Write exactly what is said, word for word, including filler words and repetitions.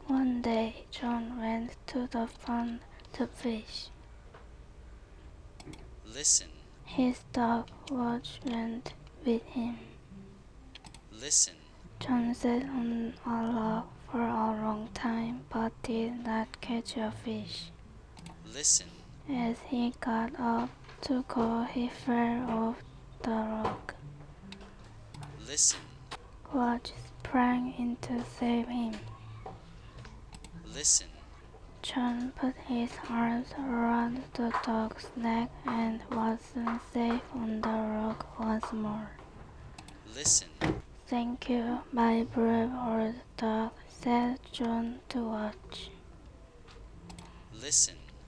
One day, John went to the pond to fish. Listen. His dog Watch went with him. Listen. John sat on a log for a long time but did not catch a fish. Listen. As he got up to go, he fell off the log. Listen. Watch sprang in to save him. Listen. John put his arms around the dog's neck and was soon safe on the rock once more. Listen. Thank you, my brave old dog, said John to Watch. Listen.